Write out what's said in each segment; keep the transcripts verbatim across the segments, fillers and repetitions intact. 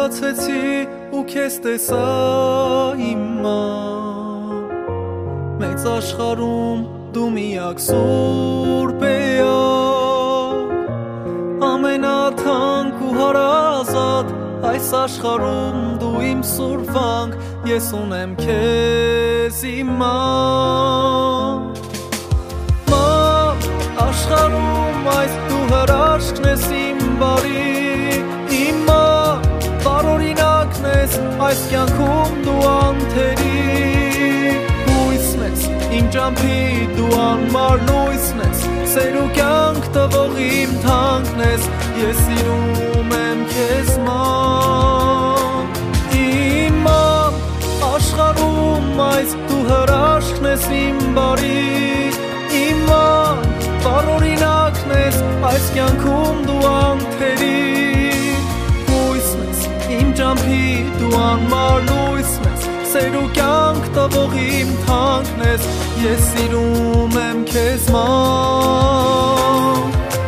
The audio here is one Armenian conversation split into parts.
Մոտեցի ու քեզ տեսա հիմա Մեծ աշխարհում դու միակ սուրբ էակ Ամենաթանկ ու հարազատ Այս աշխարհում դու իմ սուրբանք Ես ունեմ քեզ հիմա Մամ աշխարհում այս դու հրաշքն ես իմ բարի Հիմա տարօրինակն ես այս կյանքում դու անթերի Հույսն ես իմ ճամփի դու անմար լույսն ես Սեր ու կյանք տվող իմ թանկն ես Ես սիրում եմ քեզ ման Իմ մամ աշխարհում այս դու հրաշքն ես իմ բարի Իմ մամ տարօրինակն ես այս կյանքում դու անթերի Հույսն ես իմ ճամփի դու անմար լույսն ես Սեր ու կյանք տվող իմ թանկն ես Ես սիրում եմ քեզ ման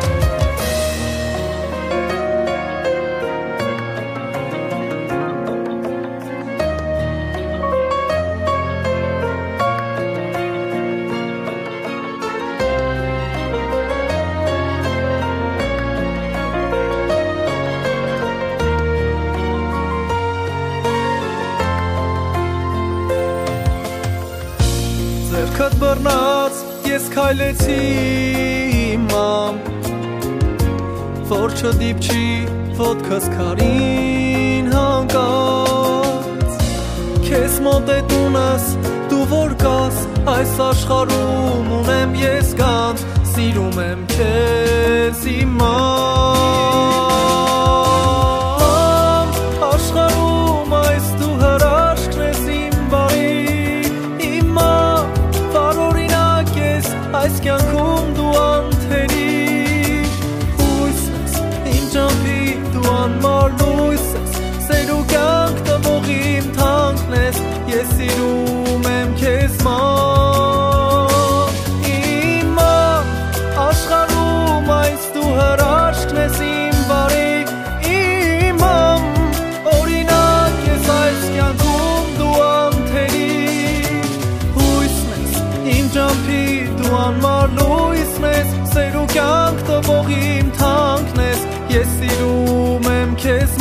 Ձեռքդ բռնած ես քայլեցի մամ Որ չդիպչի ոտքս քարին հանկած Քեզ մոտ է տունս դու որ կաս Այս աշխարհում ունեմ ես գանձ Սիրում եմ քեզ իմ մամ Աշխարհում այս դու հրաշքն ես իմ բարի Այս կյանքում դու անթերի Հույսն ես իմ ճամփի դու անմար լույս ես Սեր ու կյանք տվող իմ թանկն ես Ես սիրում եմ քեզ ման Իմ մամ աշխարհում այս դու հրաշքն ես իմ բարի Իմ մամ օրինակ ես այս կյանքում դու անթերի Հույսն ես իմ ճամփի Դու անմար լույսն ես, սեր ու կյանք տվող իմ թանկն ես Ես սիրում եմ քեզ